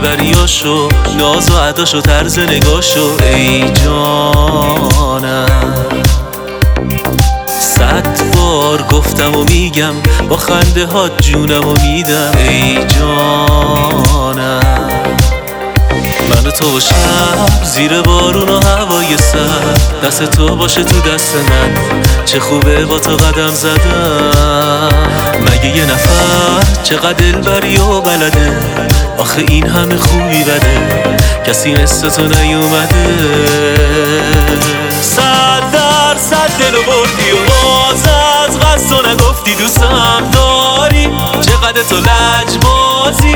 دلبریاشو، ناز و عداشو، طرز نگاشو. ای جانم 100 بار گفتم و میگم، با خنده ها جونم و میدم. ای جانم من و تو و شب زیر بارون و هوای سرد، دست تو باشه تو دست من، چه خوبه با تو قدم زدم. مگه یه نفر چقدر دلبری و بلده، آخه این همه خوبی بده، کسی مثل تو نیومده. 100% دلو بردی و باز از قصد و نگفتی دوستم داری، چقدر تو لجبازی.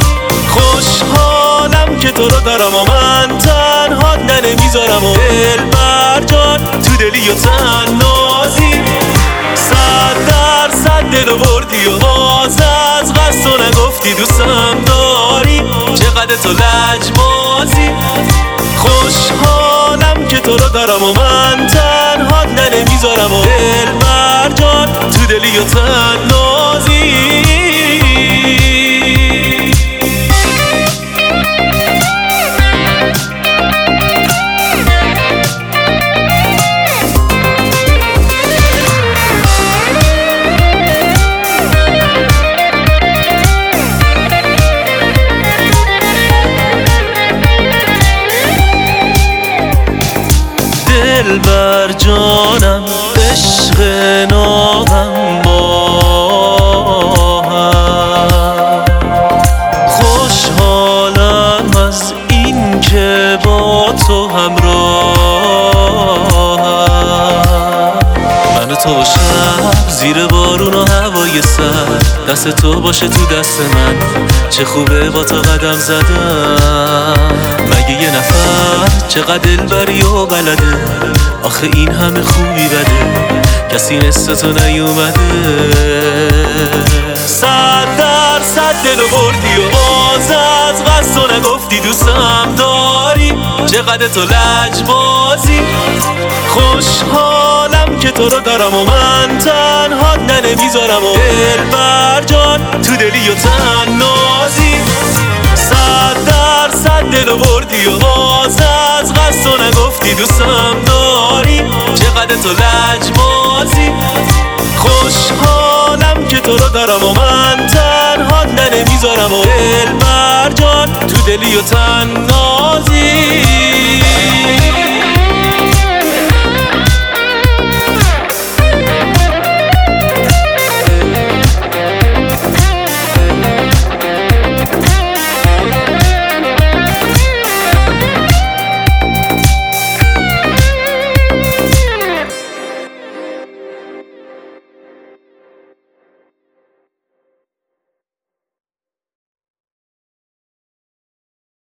خوشحالم که تو رو دارم و من تنها نمیذارم، و دلبر جان تو دلی و تنازی. 100% دلو بردی و باز از قصد و نگفتی دوستم داری، چقدر تو لجبازی. خوشحالم که تو رو دارم و من تنها نمیذارم، و دلبر جان تو دلی و تنازی. دلبر جانم عشق نابم با هم، خوشحالم از این که با تو همراهم. من و تو و شب زیر بارون و هوای سرد، دست تو باشه تو دست من، چه خوبه با تو قدم زدم. مگه یه نفر چقدر دلبری و بلده، آخه این همه خوبی بده، کسی مثل تو نیومده. 100% دلو بردی و باز از قصد و نگفتی دوستم داری، چقدر تو لجبازی. خوشحالم که تو رو دارم و من تنها نمیذارم، و دلبر جان تو دلی و تنازی. 100% دلو بردی و باز از قصد و نگفتی دوستم داری، چقدر تو لجبازی. خوشحالم که تو رو دارم و من تنها نمیذارم، و دلبر جان تو دلی و تنازی.